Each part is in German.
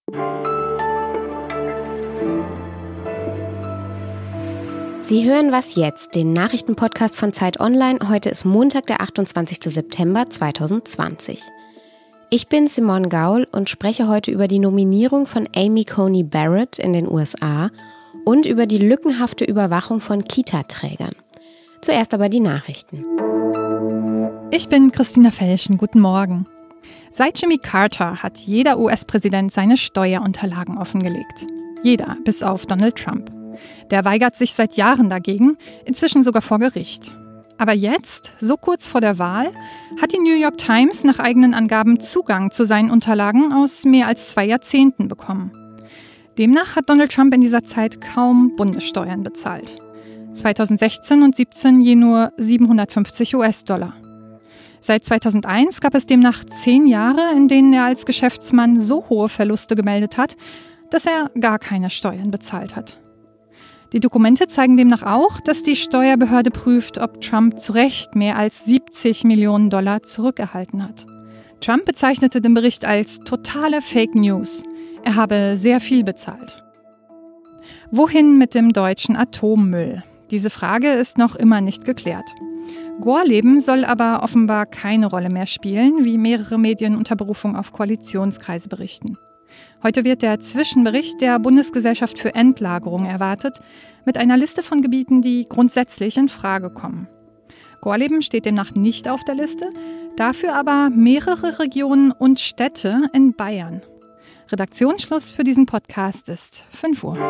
Sie hören Was jetzt, den Nachrichtenpodcast von Zeit Online. Heute ist Montag, der 28. September 2020. Ich bin Simone Gaul und spreche heute über die Nominierung von Amy Coney Barrett in den USA und über die lückenhafte Überwachung von Kita-Trägern. Zuerst aber die Nachrichten. Ich bin Christina Felschen. Guten Morgen. Seit Jimmy Carter hat jeder US-Präsident seine Steuerunterlagen offengelegt. Jeder, bis auf Donald Trump. Der weigert sich seit Jahren dagegen, inzwischen sogar vor Gericht. Aber jetzt, so kurz vor der Wahl, hat die New York Times nach eigenen Angaben Zugang zu seinen Unterlagen aus mehr als 2 Jahrzehnten bekommen. Demnach hat Donald Trump in dieser Zeit kaum Bundessteuern bezahlt. 2016 und 2017 je nur 750 US-Dollar. Seit 2001 gab es demnach 10 Jahre, in denen er als Geschäftsmann so hohe Verluste gemeldet hat, dass er gar keine Steuern bezahlt hat. Die Dokumente zeigen demnach auch, dass die Steuerbehörde prüft, ob Trump zu Recht mehr als 70 Millionen Dollar zurückerhalten hat. Trump bezeichnete den Bericht als totale Fake News. Er habe sehr viel bezahlt. Wohin mit dem deutschen Atommüll? Diese Frage ist noch immer nicht geklärt. Gorleben soll aber offenbar keine Rolle mehr spielen, wie mehrere Medien unter Berufung auf Koalitionskreise berichten. Heute wird der Zwischenbericht der Bundesgesellschaft für Endlagerung erwartet, mit einer Liste von Gebieten, die grundsätzlich in Frage kommen. Gorleben steht demnach nicht auf der Liste, dafür aber mehrere Regionen und Städte in Bayern. Redaktionsschluss für diesen Podcast ist 5 Uhr.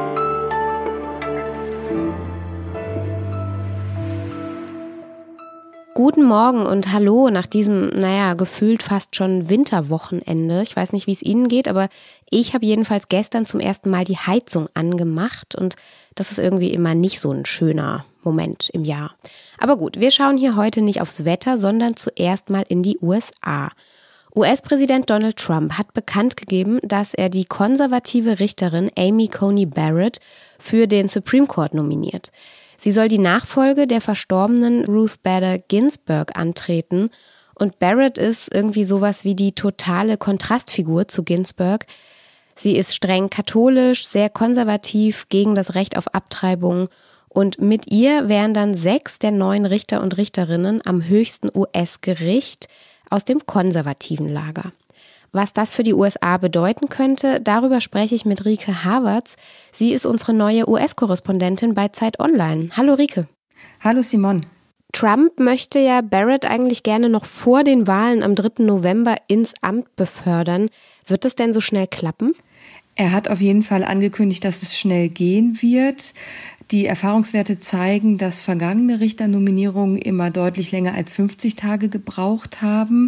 Guten Morgen und hallo nach diesem, gefühlt fast schon Winterwochenende. Ich weiß nicht, wie es Ihnen geht, aber ich habe jedenfalls gestern zum ersten Mal die Heizung angemacht und das ist irgendwie immer nicht so ein schöner Moment im Jahr. Aber gut, wir schauen hier heute nicht aufs Wetter, sondern zuerst mal in die USA. US-Präsident Donald Trump hat bekannt gegeben, dass er die konservative Richterin Amy Coney Barrett für den Supreme Court nominiert. Sie soll die Nachfolge der verstorbenen Ruth Bader Ginsburg antreten und Barrett ist irgendwie sowas wie die totale Kontrastfigur zu Ginsburg. Sie ist streng katholisch, sehr konservativ, gegen das Recht auf Abtreibung und mit ihr wären dann 6 der 9 Richter und Richterinnen am höchsten US-Gericht aus dem konservativen Lager. Was das für die USA bedeuten könnte, darüber spreche ich mit Rike Havertz. Sie ist unsere neue US-Korrespondentin bei Zeit Online. Hallo Rike. Hallo Simone. Trump möchte ja Barrett eigentlich gerne noch vor den Wahlen am 3. November ins Amt befördern. Wird das denn so schnell klappen? Er hat auf jeden Fall angekündigt, dass es schnell gehen wird. Die Erfahrungswerte zeigen, dass vergangene Richternominierungen immer deutlich länger als 50 Tage gebraucht haben.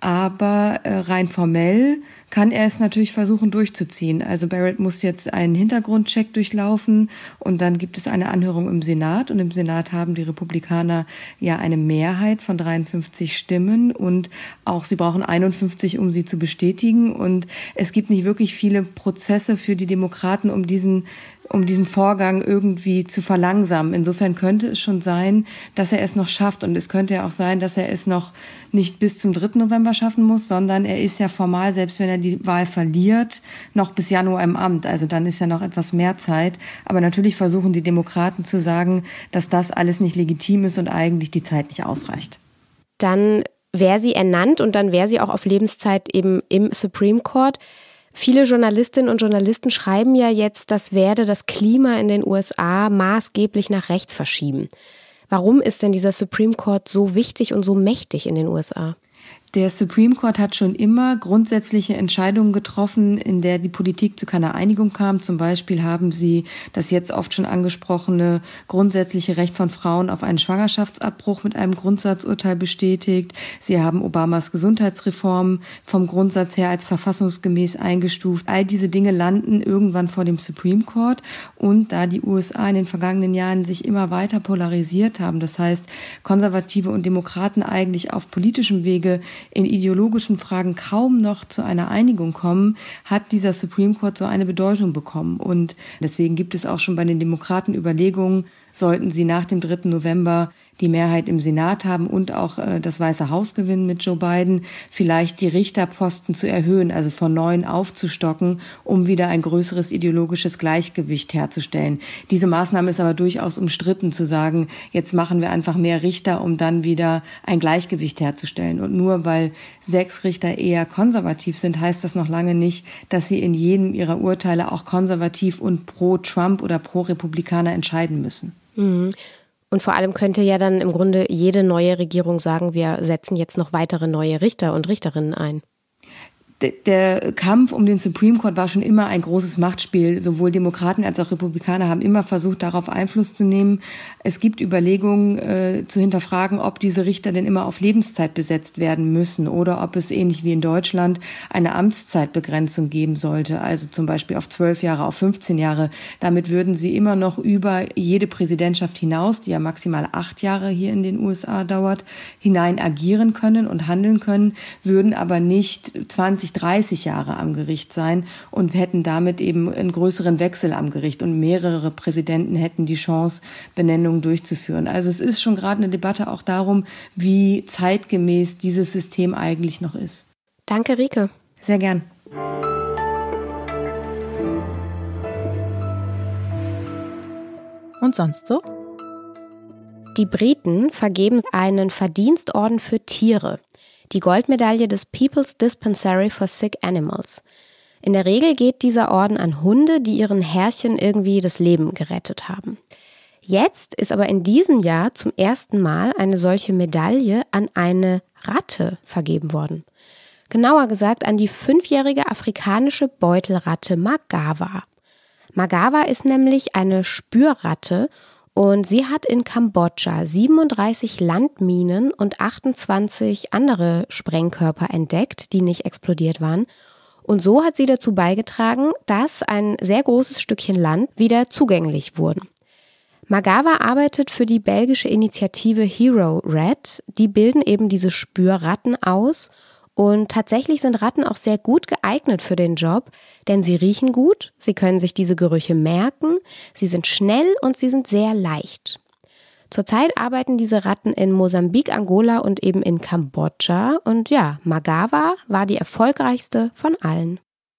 Aber rein formell kann er es natürlich versuchen durchzuziehen. Also Barrett muss jetzt einen Hintergrundcheck durchlaufen und dann gibt es eine Anhörung im Senat. Und im Senat haben die Republikaner ja eine Mehrheit von 53 Stimmen und auch sie brauchen 51, um sie zu bestätigen. Und es gibt nicht wirklich viele Prozesse für die Demokraten, um diesen Vorgang irgendwie zu verlangsamen. Insofern könnte es schon sein, dass er es noch schafft. Und es könnte ja auch sein, dass er es noch nicht bis zum 3. November schaffen muss, sondern er ist ja formal, selbst wenn er die Wahl verliert, noch bis Januar im Amt. Also dann ist ja noch etwas mehr Zeit. Aber natürlich versuchen die Demokraten zu sagen, dass das alles nicht legitim ist und eigentlich die Zeit nicht ausreicht. Dann wäre sie ernannt und dann wäre sie auch auf Lebenszeit eben im Supreme Court. Viele Journalistinnen und Journalisten schreiben ja jetzt, das werde das Klima in den USA maßgeblich nach rechts verschieben. Warum ist denn dieser Supreme Court so wichtig und so mächtig in den USA? Der Supreme Court hat schon immer grundsätzliche Entscheidungen getroffen, in der die Politik zu keiner Einigung kam. Zum Beispiel haben sie das jetzt oft schon angesprochene grundsätzliche Recht von Frauen auf einen Schwangerschaftsabbruch mit einem Grundsatzurteil bestätigt. Sie haben Obamas Gesundheitsreform vom Grundsatz her als verfassungsgemäß eingestuft. All diese Dinge landen irgendwann vor dem Supreme Court. Und da die USA in den vergangenen Jahren sich immer weiter polarisiert haben, das heißt Konservative und Demokraten eigentlich auf politischem Wege in ideologischen Fragen kaum noch zu einer Einigung kommen, hat dieser Supreme Court so eine Bedeutung bekommen. Und deswegen gibt es auch schon bei den Demokraten Überlegungen, sollten sie nach dem 3. November die Mehrheit im Senat haben und auch das Weiße Haus gewinnen mit Joe Biden, vielleicht die Richterposten zu erhöhen, also von 9 aufzustocken, um wieder ein größeres ideologisches Gleichgewicht herzustellen. Diese Maßnahme ist aber durchaus umstritten, zu sagen, jetzt machen wir einfach mehr Richter, um dann wieder ein Gleichgewicht herzustellen. Und nur weil 6 Richter eher konservativ sind, heißt das noch lange nicht, dass sie in jedem ihrer Urteile auch konservativ und pro Trump oder pro Republikaner entscheiden müssen. Mhm. Und vor allem könnte ja dann im Grunde jede neue Regierung sagen, wir setzen jetzt noch weitere neue Richter und Richterinnen ein. Der Kampf um den Supreme Court war schon immer ein großes Machtspiel. Sowohl Demokraten als auch Republikaner haben immer versucht, darauf Einfluss zu nehmen. Es gibt Überlegungen zu hinterfragen, ob diese Richter denn immer auf Lebenszeit besetzt werden müssen oder ob es ähnlich wie in Deutschland eine Amtszeitbegrenzung geben sollte. Also zum Beispiel auf 12 Jahre, auf 15 Jahre. Damit würden sie immer noch über jede Präsidentschaft hinaus, die ja maximal 8 Jahre hier in den USA dauert, hinein agieren können und handeln können, würden aber nicht 20, 30 Jahre am Gericht sein und hätten damit eben einen größeren Wechsel am Gericht und mehrere Präsidenten hätten die Chance, Benennungen durchzuführen. Also es ist schon gerade eine Debatte auch darum, wie zeitgemäß dieses System eigentlich noch ist. Danke, Rike. Sehr gern. Und sonst so? Die Briten vergeben einen Verdienstorden für Tiere. Die Goldmedaille des People's Dispensary for Sick Animals. In der Regel geht dieser Orden an Hunde, die ihren Herrchen irgendwie das Leben gerettet haben. Jetzt ist aber in diesem Jahr zum ersten Mal eine solche Medaille an eine Ratte vergeben worden. Genauer gesagt an die 5-jährige afrikanische Beutelratte Magawa. Magawa ist nämlich eine Spürratte und sie hat in Kambodscha 37 Landminen und 28 andere Sprengkörper entdeckt, die nicht explodiert waren. Und so hat sie dazu beigetragen, dass ein sehr großes Stückchen Land wieder zugänglich wurde. Magawa arbeitet für die belgische Initiative Hero Red. Die bilden eben diese Spürratten aus. Und tatsächlich sind Ratten auch sehr gut geeignet für den Job, denn sie riechen gut, sie können sich diese Gerüche merken, sie sind schnell und sie sind sehr leicht. Zurzeit arbeiten diese Ratten in Mosambik, Angola und eben in Kambodscha. Und ja, Magawa war die erfolgreichste von allen.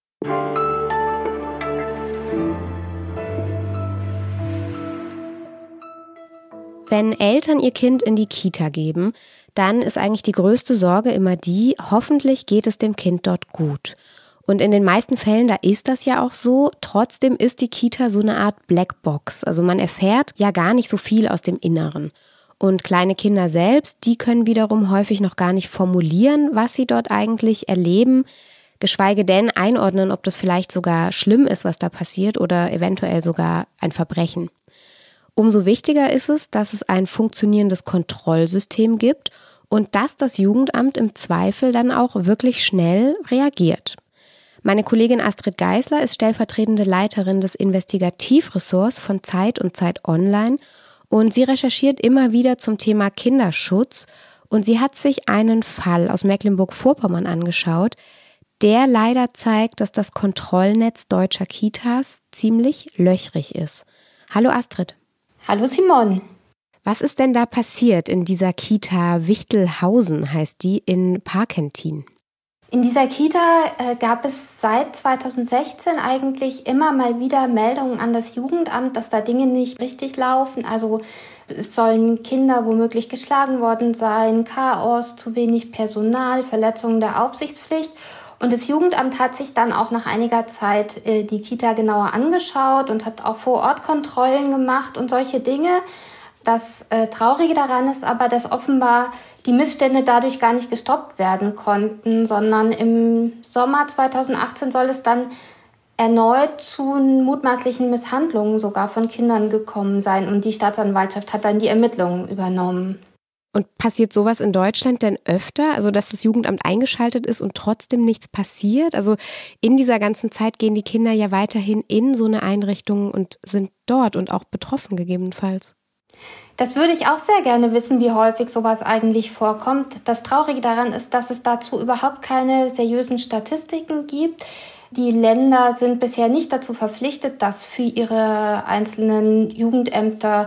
Wenn Eltern ihr Kind in die Kita geben, dann ist eigentlich die größte Sorge immer die, hoffentlich geht es dem Kind dort gut. Und in den meisten Fällen, da ist das ja auch so, trotzdem ist die Kita so eine Art Blackbox. Also man erfährt ja gar nicht so viel aus dem Inneren. Und kleine Kinder selbst, die können wiederum häufig noch gar nicht formulieren, was sie dort eigentlich erleben, geschweige denn einordnen, ob das vielleicht sogar schlimm ist, was da passiert oder eventuell sogar ein Verbrechen. Umso wichtiger ist es, dass es ein funktionierendes Kontrollsystem gibt und dass das Jugendamt im Zweifel dann auch wirklich schnell reagiert. Meine Kollegin Astrid Geisler ist stellvertretende Leiterin des Investigativressorts von Zeit und Zeit Online und sie recherchiert immer wieder zum Thema Kinderschutz und sie hat sich einen Fall aus Mecklenburg-Vorpommern angeschaut, der leider zeigt, dass das Kontrollnetz deutscher Kitas ziemlich löchrig ist. Hallo Astrid. Hallo Simon. Was ist denn da passiert in dieser Kita Wichtelhausen, heißt die, in Parkentin? In dieser Kita gab es seit 2016 eigentlich immer mal wieder Meldungen an das Jugendamt, dass da Dinge nicht richtig laufen. Also es sollen Kinder womöglich geschlagen worden sein, Chaos, zu wenig Personal, Verletzungen der Aufsichtspflicht. Und das Jugendamt hat sich dann auch nach einiger Zeit die Kita genauer angeschaut und hat auch Vor-Ort-Kontrollen gemacht und solche Dinge. Das Traurige daran ist aber, dass offenbar die Missstände dadurch gar nicht gestoppt werden konnten, sondern im Sommer 2018 soll es dann erneut zu mutmaßlichen Misshandlungen sogar von Kindern gekommen sein. Und die Staatsanwaltschaft hat dann die Ermittlungen übernommen. Und passiert sowas in Deutschland denn öfter? Also, dass das Jugendamt eingeschaltet ist und trotzdem nichts passiert? Also, in dieser ganzen Zeit gehen die Kinder ja weiterhin in so eine Einrichtung und sind dort und auch betroffen gegebenenfalls. Das würde ich auch sehr gerne wissen, wie häufig sowas eigentlich vorkommt. Das Traurige daran ist, dass es dazu überhaupt keine seriösen Statistiken gibt. Die Länder sind bisher nicht dazu verpflichtet, das für ihre einzelnen Jugendämter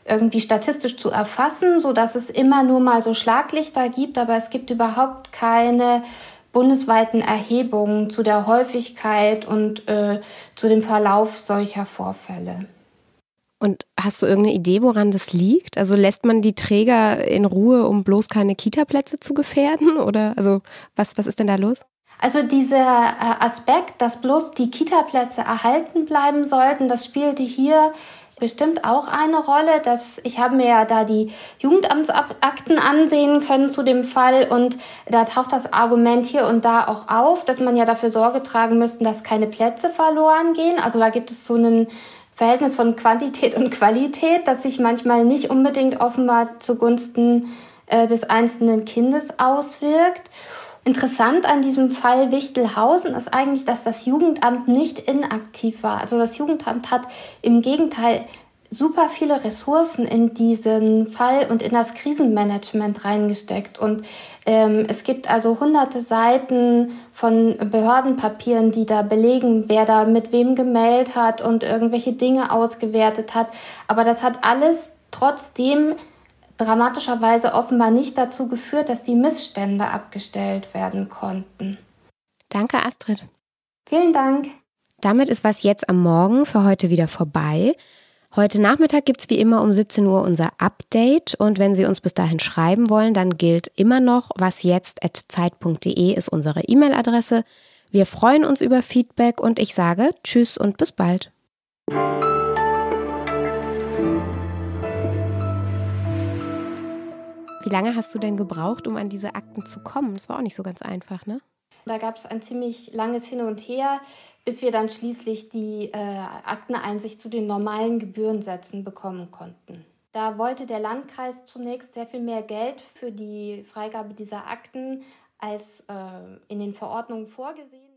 irgendwie statistisch zu erfassen, sodass es immer nur mal so Schlaglichter gibt, aber es gibt überhaupt keine bundesweiten Erhebungen zu der Häufigkeit und zu dem Verlauf solcher Vorfälle. Und hast du irgendeine Idee, woran das liegt? Also lässt man die Träger in Ruhe, um bloß keine Kita-Plätze zu gefährden? Oder also was ist denn da los? Also dieser Aspekt, dass bloß die Kita-Plätze erhalten bleiben sollten, das spielte hier bestimmt auch eine Rolle. Ich habe mir ja da die Jugendamtsakten ansehen können zu dem Fall und da taucht das Argument hier und da auch auf, dass man ja dafür Sorge tragen müsste, dass keine Plätze verloren gehen. Also da gibt es so ein Verhältnis von Quantität und Qualität, das sich manchmal nicht unbedingt offenbar zugunsten des einzelnen Kindes auswirkt. Interessant an diesem Fall Wichtelhausen ist eigentlich, dass das Jugendamt nicht inaktiv war. Also das Jugendamt hat im Gegenteil super viele Ressourcen in diesen Fall und in das Krisenmanagement reingesteckt. Und es gibt also hunderte Seiten von Behördenpapieren, die da belegen, wer da mit wem gemeldet hat und irgendwelche Dinge ausgewertet hat. Aber das hat alles trotzdem dramatischerweise offenbar nicht dazu geführt, dass die Missstände abgestellt werden konnten. Danke, Astrid. Vielen Dank. Damit ist Was jetzt am Morgen für heute wieder vorbei. Heute Nachmittag gibt es wie immer um 17 Uhr unser Update und wenn Sie uns bis dahin schreiben wollen, dann gilt immer noch wasjetzt@zeit.de ist unsere E-Mail-Adresse. Wir freuen uns über Feedback und ich sage Tschüss und bis bald. Wie lange hast du denn gebraucht, um an diese Akten zu kommen? Das war auch nicht so ganz einfach, ne? Da gab es ein ziemlich langes Hin und Her, bis wir dann schließlich die Akteneinsicht zu den normalen Gebührensätzen bekommen konnten. Da wollte der Landkreis zunächst sehr viel mehr Geld für die Freigabe dieser Akten als in den Verordnungen vorgesehen.